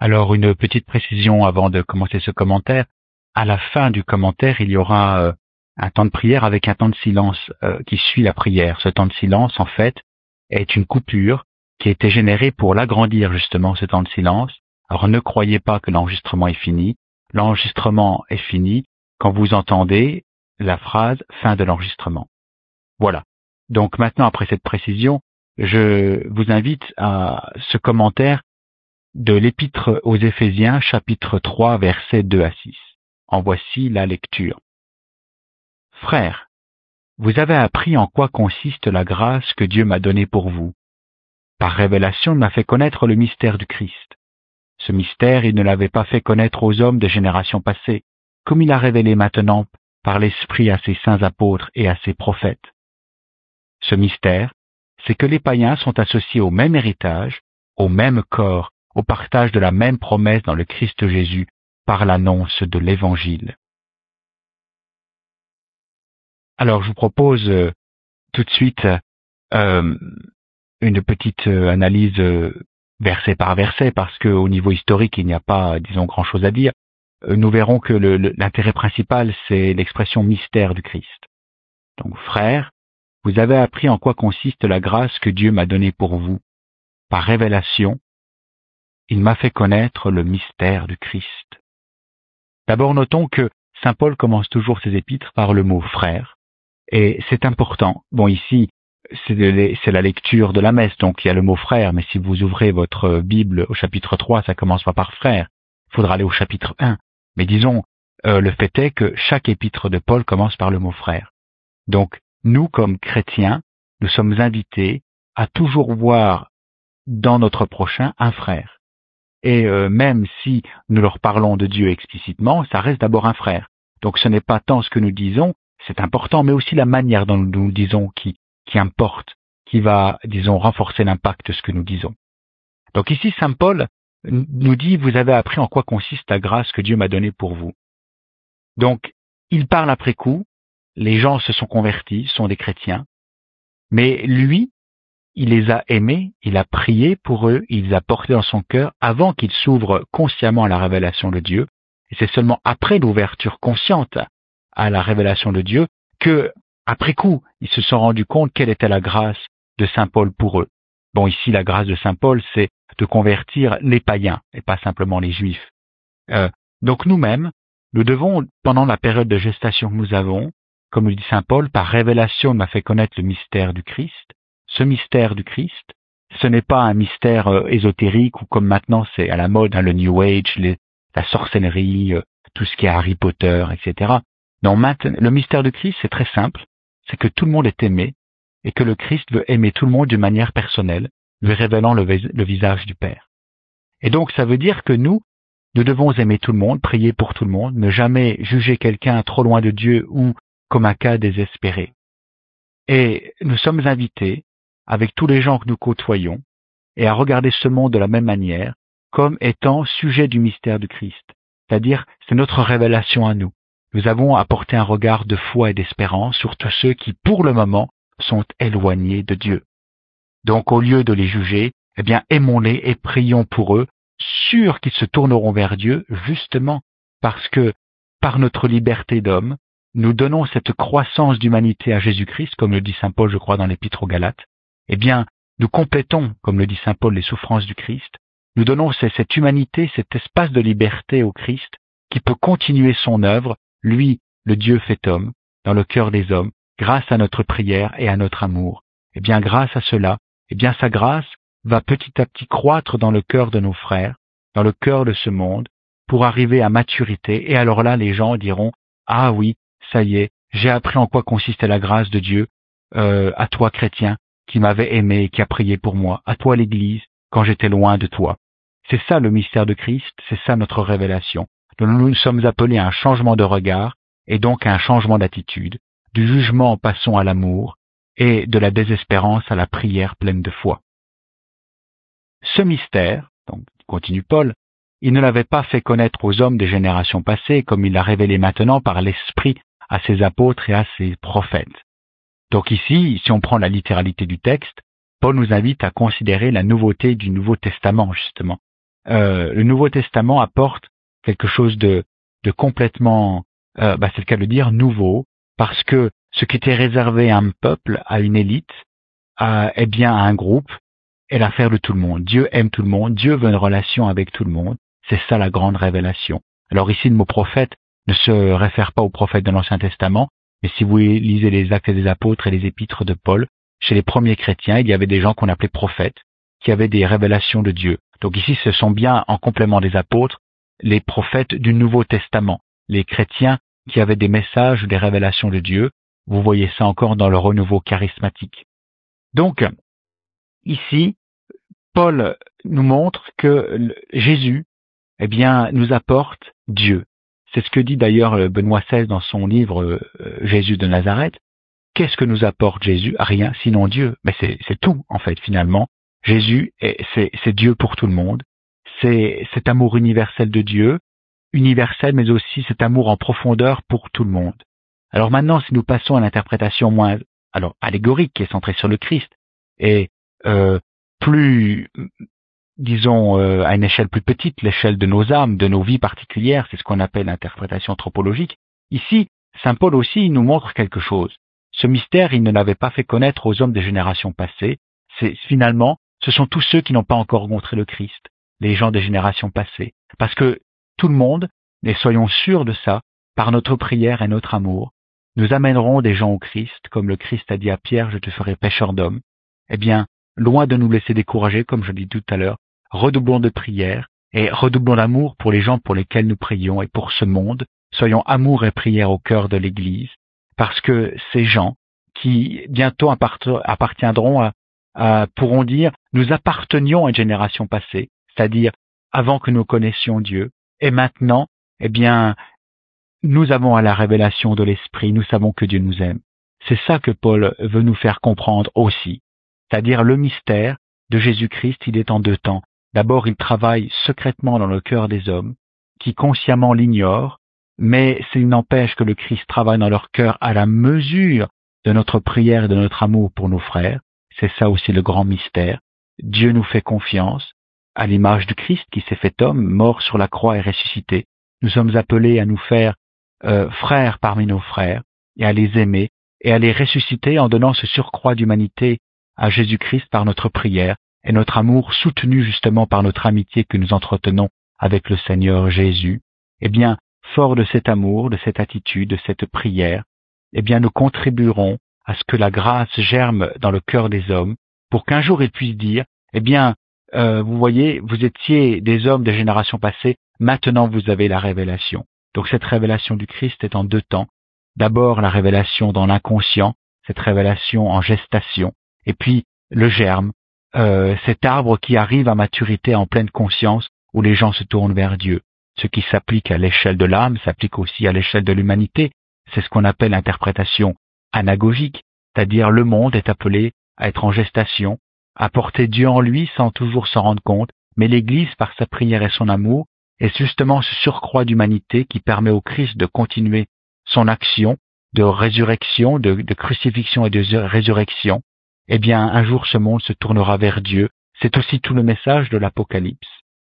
Alors, une petite précision avant de commencer ce commentaire. À la fin du commentaire, il y aura un temps de prière avec un temps de silence qui suit la prière. Ce temps de silence, en fait, est une coupure qui a été générée pour l'agrandir, justement, ce temps de silence. Alors, ne croyez pas que l'enregistrement est fini. L'enregistrement est fini quand vous entendez la phrase « fin de l'enregistrement ». Voilà. Donc, maintenant, après cette précision, je vous invite à ce commentaire de l'Épître aux Éphésiens, chapitre 3, versets 2 à 6. En voici la lecture. Frères, vous avez appris en quoi consiste la grâce que Dieu m'a donnée pour vous. Par révélation, il m'a fait connaître le mystère du Christ. Ce mystère, il ne l'avait pas fait connaître aux hommes de générations passées, comme il a révélé maintenant par l'Esprit à ses saints apôtres et à ses prophètes. Ce mystère, c'est que les païens sont associés au même héritage, au même corps, au partage de la même promesse dans le Christ Jésus par l'annonce de l'Évangile. Alors je vous propose tout de suite une petite analyse verset par verset, parce qu'au niveau historique, il n'y a pas, disons, grand-chose à dire. Nous verrons que l'intérêt principal, c'est l'expression mystère du Christ. Donc, frères, vous avez appris en quoi consiste la grâce que Dieu m'a donnée pour vous. Par révélation, il m'a fait connaître le mystère du Christ. D'abord, notons que saint Paul commence toujours ses épîtres par le mot frère, et c'est important. Bon, ici, c'est la lecture de la messe, donc il y a le mot frère, mais si vous ouvrez votre Bible au chapitre 3, ça commence pas par frère. Il faudra aller au chapitre 1. Mais disons, le fait est que chaque épître de Paul commence par le mot frère. Donc, nous, comme chrétiens, nous sommes invités à toujours voir dans notre prochain un frère. Et même si nous leur parlons de Dieu explicitement, ça reste d'abord un frère. Donc ce n'est pas tant ce que nous disons, c'est important, mais aussi la manière dont nous disons qui importe, qui va, disons, renforcer l'impact de ce que nous disons. Donc ici, saint Paul nous dit, vous avez appris en quoi consiste la grâce que Dieu m'a donnée pour vous. Donc, il parle après coup, les gens se sont convertis, sont des chrétiens, mais lui, il les a aimés, il a prié pour eux, il les a portés dans son cœur avant qu'ils s'ouvrent consciemment à la révélation de Dieu. Et c'est seulement après l'ouverture consciente à la révélation de Dieu que, après coup, ils se sont rendus compte quelle était la grâce de saint Paul pour eux. Bon, ici, la grâce de saint Paul, c'est de convertir les païens et pas simplement les juifs. Donc nous-mêmes, nous devons, pendant la période de gestation que nous avons, comme le dit saint Paul, par révélation, il m'a fait connaître le mystère du Christ. Ce mystère du Christ, ce n'est pas un mystère ésotérique ou comme maintenant c'est à la mode, le New Age, la sorcellerie, tout ce qui est Harry Potter, etc. Non, maintenant, le mystère du Christ, c'est très simple, c'est que tout le monde est aimé et que le Christ veut aimer tout le monde d'une manière personnelle, lui révélant le visage du Père. Et donc ça veut dire que nous devons aimer tout le monde, prier pour tout le monde, ne jamais juger quelqu'un trop loin de Dieu ou comme un cas désespéré. Et nous sommes invités, avec tous les gens que nous côtoyons, et à regarder ce monde de la même manière, comme étant sujet du mystère du Christ. C'est-à-dire, c'est notre révélation à nous. Nous avons apporté un regard de foi et d'espérance sur tous ceux qui, pour le moment, sont éloignés de Dieu. Donc, au lieu de les juger, eh bien, aimons-les et prions pour eux, sûrs qu'ils se tourneront vers Dieu, justement parce que, par notre liberté d'homme, nous donnons cette croissance d'humanité à Jésus-Christ, comme le dit saint Paul, je crois, dans l'Épître aux Galates. Eh bien, nous complétons, comme le dit saint Paul, les souffrances du Christ. Nous donnons cette humanité, cet espace de liberté au Christ qui peut continuer son œuvre, lui, le Dieu fait homme, dans le cœur des hommes, grâce à notre prière et à notre amour. Eh bien, grâce à cela, eh bien, sa grâce va petit à petit croître dans le cœur de nos frères, dans le cœur de ce monde, pour arriver à maturité. Et alors là, les gens diront, ah oui, ça y est, j'ai appris en quoi consistait la grâce de Dieu, à toi, chrétien, qui m'avait aimé et qui a prié pour moi, à toi, l'Église, quand j'étais loin de toi. C'est ça le mystère de Christ, c'est ça notre révélation. Nous sommes appelés à un changement de regard et donc à un changement d'attitude. Du jugement passons à l'amour et de la désespérance à la prière pleine de foi. Ce mystère, donc continue Paul, il ne l'avait pas fait connaître aux hommes des générations passées comme il l'a révélé maintenant par l'Esprit à ses apôtres et à ses prophètes. Donc ici, si on prend la littéralité du texte, Paul nous invite à considérer la nouveauté du Nouveau Testament, justement. le Nouveau Testament apporte quelque chose de complètement, c'est le cas de le dire, nouveau, parce que ce qui était réservé à un peuple, à une élite, à un groupe, est l'affaire de tout le monde. Dieu aime tout le monde, Dieu veut une relation avec tout le monde. C'est ça la grande révélation. Alors ici, le mot prophète ne se réfère pas aux prophètes de l'Ancien Testament, mais si vous lisez les Actes des Apôtres et les Épîtres de Paul, chez les premiers chrétiens, il y avait des gens qu'on appelait prophètes, qui avaient des révélations de Dieu. Donc ici, ce sont bien, en complément des apôtres, les prophètes du Nouveau Testament, les chrétiens qui avaient des messages, des révélations de Dieu. Vous voyez ça encore dans le renouveau charismatique. Donc, ici, Paul nous montre que Jésus, nous apporte Dieu. C'est ce que dit d'ailleurs Benoît XVI dans son livre Jésus de Nazareth. Qu'est-ce que nous apporte Jésus? Rien, sinon Dieu. Mais c'est tout, en fait, finalement. Jésus, c'est Dieu pour tout le monde. C'est cet amour universel de Dieu, universel, mais aussi cet amour en profondeur pour tout le monde. Alors maintenant, si nous passons à l'interprétation moins, allégorique, qui est centrée sur le Christ, et plus, disons, à une échelle plus petite, l'échelle de nos âmes, de nos vies particulières, c'est ce qu'on appelle l'interprétation anthropologique. Ici, saint Paul aussi nous montre quelque chose. Ce mystère, il ne l'avait pas fait connaître aux hommes des générations passées. Ce sont tous ceux qui n'ont pas encore rencontré le Christ, les gens des générations passées. Parce que tout le monde, et soyons sûrs de ça, par notre prière et notre amour, nous amènerons des gens au Christ, comme le Christ a dit à Pierre, je te ferai pêcheur d'hommes. Loin de nous laisser décourager, comme je l'ai dit tout à l'heure, redoublons de prière et redoublons d'amour pour les gens pour lesquels nous prions et pour ce monde. Soyons amour et prière au cœur de l'Église, parce que ces gens qui bientôt appartiendront pourront dire, nous appartenions à une génération passée, c'est-à-dire avant que nous connaissions Dieu, et maintenant, nous avons à la révélation de l'Esprit, nous savons que Dieu nous aime. C'est ça que Paul veut nous faire comprendre aussi, c'est-à-dire le mystère de Jésus-Christ, il est en deux temps. D'abord, il travaille secrètement dans le cœur des hommes, qui consciemment l'ignorent, mais il n'empêche que le Christ travaille dans leur cœur à la mesure de notre prière et de notre amour pour nos frères. C'est ça aussi le grand mystère. Dieu nous fait confiance, à l'image du Christ qui s'est fait homme, mort sur la croix et ressuscité. Nous sommes appelés à nous faire frères parmi nos frères, et à les aimer, et à les ressusciter en donnant ce surcroît d'humanité à Jésus-Christ par notre prière, et notre amour soutenu justement par notre amitié que nous entretenons avec le Seigneur Jésus. Fort de cet amour, de cette attitude, de cette prière, nous contribuerons à ce que la grâce germe dans le cœur des hommes, pour qu'un jour ils puissent dire, vous voyez, vous étiez des hommes des générations passées, maintenant vous avez la révélation. Donc cette révélation du Christ est en deux temps. D'abord la révélation dans l'inconscient, cette révélation en gestation, et puis le germe, cet arbre qui arrive à maturité en pleine conscience, où les gens se tournent vers Dieu. Ce qui s'applique à l'échelle de l'âme s'applique aussi à l'échelle de l'humanité. C'est ce qu'on appelle l'interprétation anagogique, c'est-à-dire le monde est appelé à être en gestation, à porter Dieu en lui sans toujours s'en rendre compte, mais l'Église, par sa prière et son amour, est justement ce surcroît d'humanité qui permet au Christ de continuer son action de résurrection, de crucifixion et de résurrection. Un jour ce monde se tournera vers Dieu. C'est aussi tout le message de l'Apocalypse.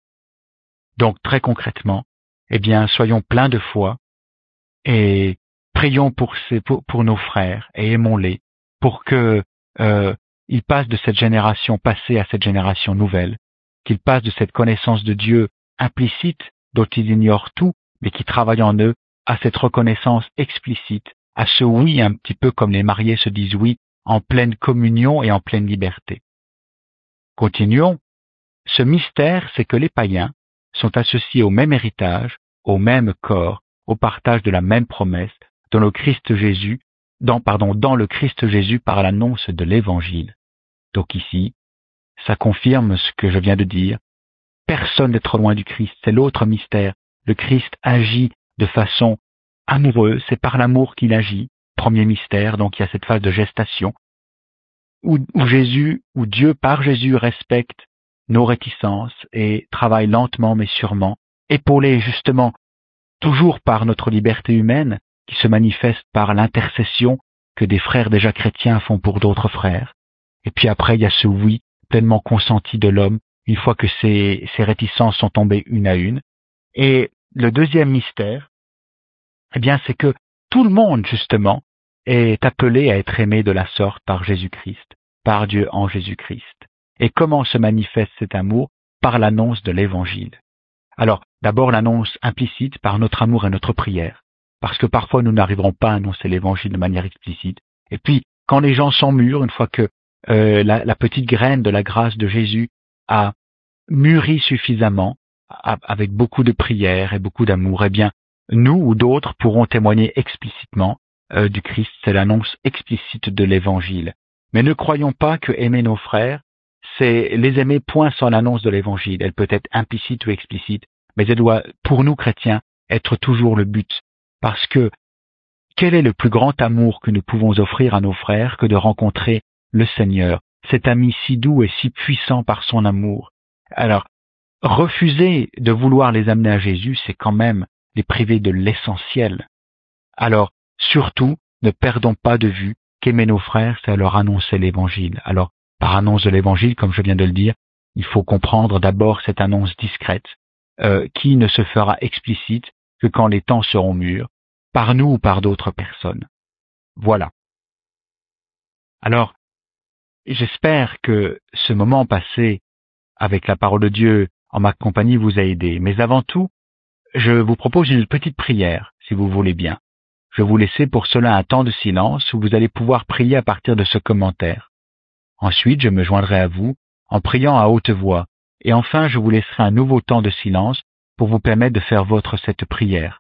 Donc très concrètement, soyons pleins de foi et prions pour nos frères et aimons-les pour que ils passent de cette génération passée à cette génération nouvelle, qu'ils passent de cette connaissance de Dieu implicite dont ils ignorent tout, mais qui travaille en eux, à cette reconnaissance explicite, à ce oui un petit peu comme les mariés se disent oui, en pleine communion et en pleine liberté. Continuons. Ce mystère, c'est que les païens sont associés au même héritage, au même corps, au partage de la même promesse, dans le Christ Jésus par l'annonce de l'Évangile. Donc ici, ça confirme ce que je viens de dire. Personne n'est trop loin du Christ, c'est l'autre mystère. Le Christ agit de façon amoureuse, c'est par l'amour qu'il agit. Premier mystère, donc il y a cette phase de gestation, où Dieu par Jésus respecte nos réticences et travaille lentement mais sûrement, épaulé justement toujours par notre liberté humaine qui se manifeste par l'intercession que des frères déjà chrétiens font pour d'autres frères. Et puis après, il y a ce oui pleinement consenti de l'homme une fois que ces réticences sont tombées une à une. Et le deuxième mystère, eh bien, c'est que tout le monde, justement, est appelé à être aimé de la sorte par Jésus-Christ, par Dieu en Jésus-Christ. Et comment se manifeste cet amour? Par l'annonce de l'Évangile. Alors, d'abord l'annonce implicite par notre amour et notre prière, parce que parfois nous n'arriverons pas à annoncer l'Évangile de manière explicite. Et puis, quand les gens sont mûrs, une fois que la petite graine de la grâce de Jésus a mûri suffisamment, avec beaucoup de prières et beaucoup d'amour, eh bien, nous ou d'autres pourront témoigner explicitement du Christ. C'est l'annonce explicite de l'Évangile. Mais ne croyons pas que aimer nos frères, c'est les aimer point sans l'annonce de l'Évangile. Elle peut être implicite ou explicite, mais elle doit, pour nous chrétiens, être toujours le but. Parce que quel est le plus grand amour que nous pouvons offrir à nos frères que de rencontrer le Seigneur, cet ami si doux et si puissant par son amour? Alors, refuser de vouloir les amener à Jésus, c'est quand même les priver de l'essentiel. Alors, surtout, ne perdons pas de vue qu'aimer nos frères, c'est leur annoncer l'Évangile. Alors, par annonce de l'Évangile, comme je viens de le dire, il faut comprendre d'abord cette annonce discrète, qui ne se fera explicite que quand les temps seront mûrs, par nous ou par d'autres personnes. Voilà. Alors, j'espère que ce moment passé avec la parole de Dieu en ma compagnie vous a aidé. Mais avant tout, je vous propose une petite prière, si vous voulez bien. Je vais vous laisser pour cela un temps de silence où vous allez pouvoir prier à partir de ce commentaire. Ensuite, je me joindrai à vous en priant à haute voix. Et enfin, je vous laisserai un nouveau temps de silence pour vous permettre de faire votre cette prière.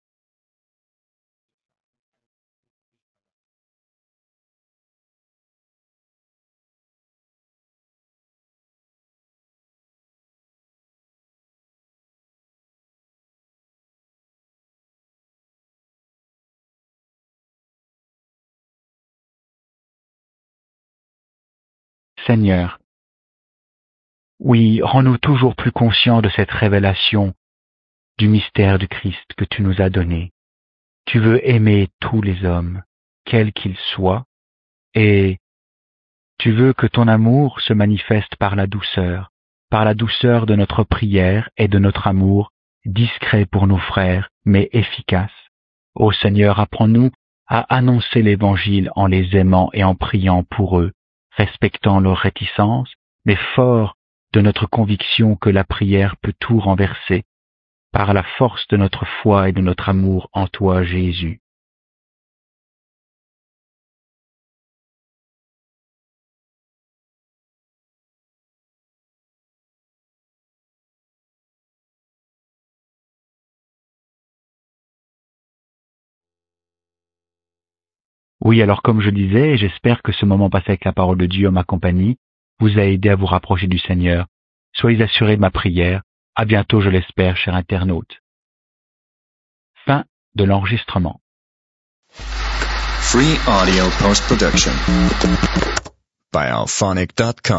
Seigneur, oui, rends-nous toujours plus conscients de cette révélation du mystère du Christ que tu nous as donné. Tu veux aimer tous les hommes, quels qu'ils soient, et tu veux que ton amour se manifeste par la douceur de notre prière et de notre amour, discret pour nos frères, mais efficace. Ô Seigneur, apprends-nous à annoncer l'Évangile en les aimant et en priant pour eux, respectant leurs réticences, mais forts de notre conviction que la prière peut tout renverser, par la force de notre foi et de notre amour en toi, Jésus. Oui, alors comme je disais, j'espère que ce moment passé avec la parole de Dieu en ma compagnie vous a aidé à vous rapprocher du Seigneur. Soyez assurés de ma prière. À bientôt, je l'espère, cher internaute. Fin de l'enregistrement. Free audio post-production by alphonic.com